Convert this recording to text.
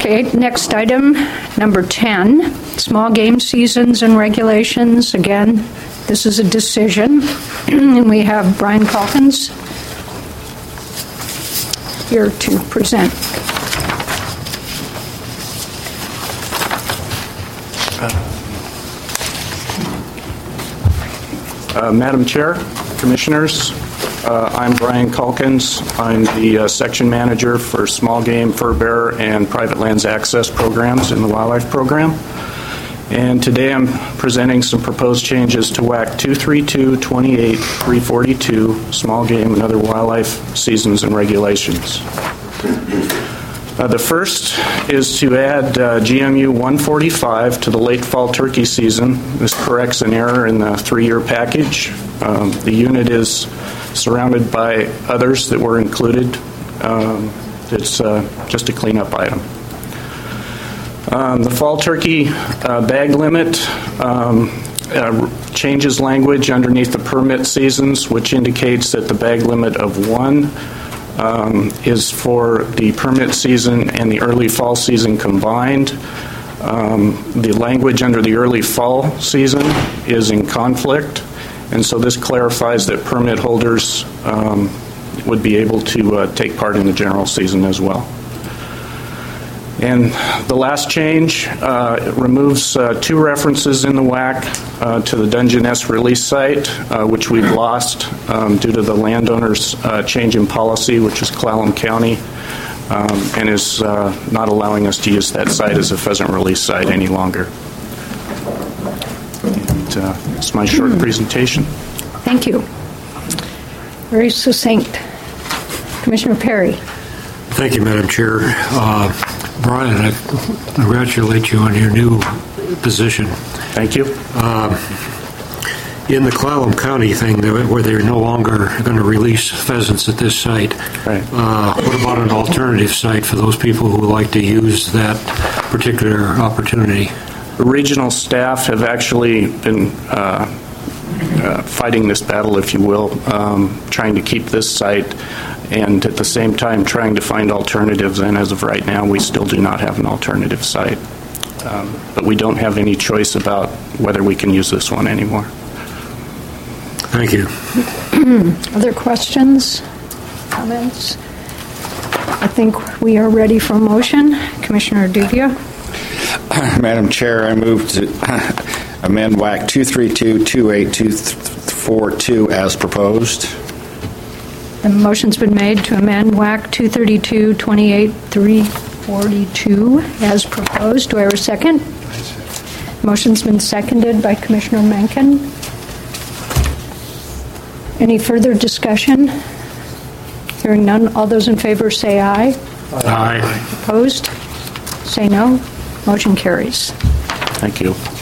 Okay, next item, number 10, small game seasons and regulations. Again, this is a decision, and we have Brian Calkins here to present. Madam Chair, Commissioners, I'm Brian Calkins. I'm the Section Manager for Small Game, Fur Bearer, and Private Lands Access Programs in the Wildlife Program. And today I'm presenting some proposed changes to WAC 232, 28, 342, Small Game and Other Wildlife Seasons and Regulations. The first is to add GMU 145 to the late fall turkey season. This corrects an error in the 3-year package. The unit is surrounded by others that were included. It's just a cleanup item. The fall turkey bag limit changes language underneath the permit seasons, which indicates that the bag limit of 1 is for the permit season and the early fall season combined. The language under the early fall season is in conflict, and so this clarifies that permit holders would be able to take part in the general season as well. And the last change removes 2 references in the WAC to the Dungeness release site, which we've lost due to the landowner's change in policy, which is Clallam County, and is not allowing us to use that site as a pheasant release site any longer. And it's my short presentation. Thank you. Very succinct. Commissioner Perry. Thank you, Madam Chair. Brian, I congratulate you on your new position. Thank you. In the Clallam County thing, where they're no longer going to release pheasants at this site, right. What about an alternative site for those people who would like to use that particular opportunity? Regional staff have actually been fighting this battle, if you will, trying to keep this site and at the same time trying to find alternatives, and as of right now we still do not have an alternative site. But we don't have any choice about whether we can use this one anymore. Thank you. Other questions, comments? I think we are ready for a motion. Commissioner Duvia. Madam Chair, I move to amend WAC 232-28242 as proposed. The motion's been made to amend WAC 232-28-342 as proposed. Do I have a second? Motion's been seconded by Commissioner Mencken. Any further discussion? Hearing none, all those in favor say aye. Aye. Opposed? Say no. Motion carries. Thank you.